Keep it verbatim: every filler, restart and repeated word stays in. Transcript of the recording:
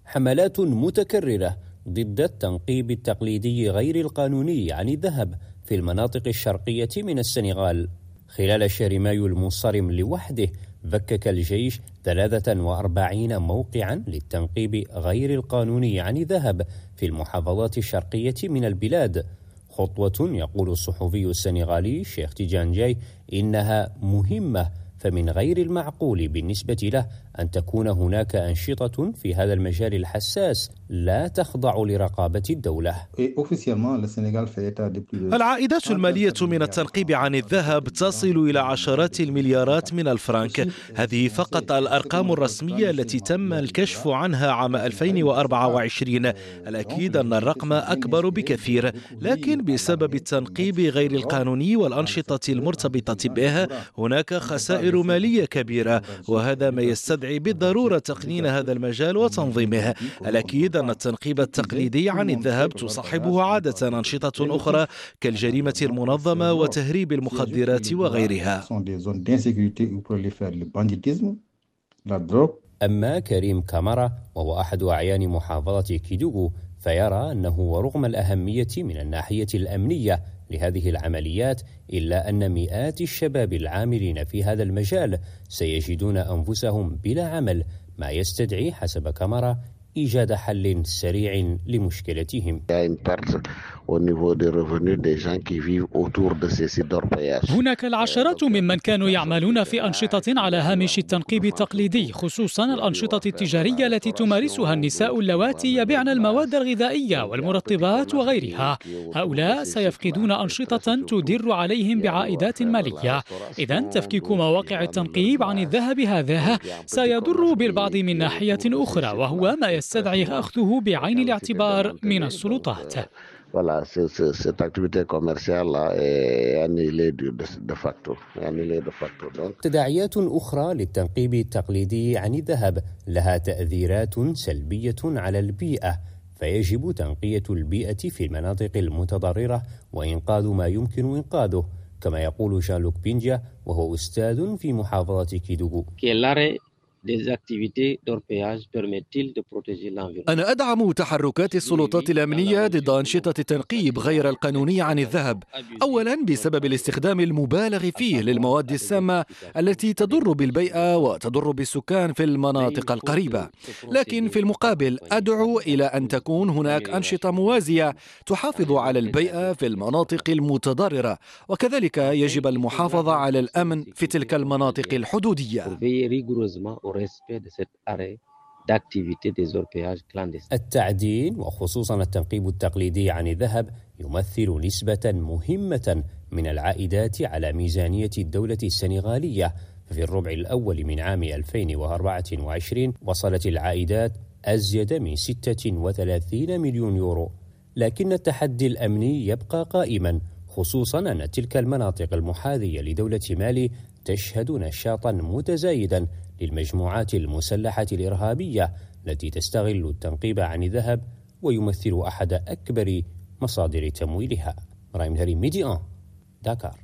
حملات متكررة ضد التنقيب التقليدي غير القانوني عن الذهب في المناطق الشرقية من السنغال. خلال شهر مايو المنصرم لوحده فكك الجيش ثلاثة وأربعين موقعا للتنقيب غير القانوني عن الذهب في المحافظات الشرقية من البلاد، خطوة يقول الصحفي السنغالي شيخ تيجان جاي إنها مهمة، فمن غير المعقول بالنسبة له أن تكون هناك أنشطة في هذا المجال الحساس لا تخضع لرقابة الدولة. العائدات المالية من التنقيب عن الذهب تصل إلى عشرات المليارات من الفرنك. هذه فقط الأرقام الرسمية التي تم الكشف عنها عام ألفين وأربعة وعشرين. الأكيد أن الرقم أكبر بكثير، لكن بسبب التنقيب غير القانوني والأنشطة المرتبطة به هناك خسائر مالية كبيرة، وهذا ما يستدعي بالضرورة تقنين هذا المجال وتنظيمه. الأكيد أن التنقيب التقليدي عن الذهب تصاحبه عادة أنشطة أخرى كالجريمة المنظمة وتهريب المخدرات وغيرها. أما كريم كامارا وهو أحد أعيان محافظة كيدوغو فيرى أنه ورغم الأهمية من الناحية الأمنية لهذه العمليات إلا أن مئات الشباب العاملين في هذا المجال سيجدون أنفسهم بلا عمل، ما يستدعي حسب كامارا إيجاد حل سريع لمشكلتهم. هناك العشرات ممن كانوا يعملون في أنشطة على هامش التنقيب التقليدي، خصوصا الأنشطة التجارية التي تمارسها النساء اللواتي يبيعن المواد الغذائية والمرطبات وغيرها. هؤلاء سيفقدون أنشطة تدر عليهم بعائدات مالية. إذن تفكيك مواقع التنقيب عن الذهب هذا سيضر بالبعض من ناحية أخرى، وهو ما يستدعي أخذه بعين الاعتبار من السلطات. Voilà, cette activité commerciale-là est annulée de facto. تداعيات أخرى للتنقيب التقليدي عن الذهب لها تأثيرات سلبية على البيئة، فيجب تنقية البيئة في المناطق المتضررة وإنقاذ ما يمكن إنقاذه، كما يقول جان لوك بينجا وهو أستاذ في محافظة كيدوغو. أنا أدعم تحركات السلطات الأمنية ضد أنشطة التنقيب غير القانوني عن الذهب، أولا بسبب الاستخدام المبالغ فيه للمواد السامة التي تضر بالبيئة وتضر بالسكان في المناطق القريبة، لكن في المقابل أدعو إلى أن تكون هناك أنشطة موازية تحافظ على البيئة في المناطق المتضررة، وكذلك يجب المحافظة على الأمن في تلك المناطق الحدودية. التعدين وخصوصا التنقيب التقليدي عن الذهب يمثل نسبة مهمة من العائدات على ميزانية الدولة السنغالية. في الربع الأول من عام ألفين وأربعة وعشرين وصلت العائدات أزيد من ستة وثلاثين مليون يورو، لكن التحدي الأمني يبقى قائما، خصوصا أن تلك المناطق المحاذية لدولة مالي تشهد نشاطا متزايدا للمجموعات المسلحة الإرهابية التي تستغل التنقيب عن الذهب ويمثل أحد أكبر مصادر تمويلها. رايم هاري ميديان، داكار.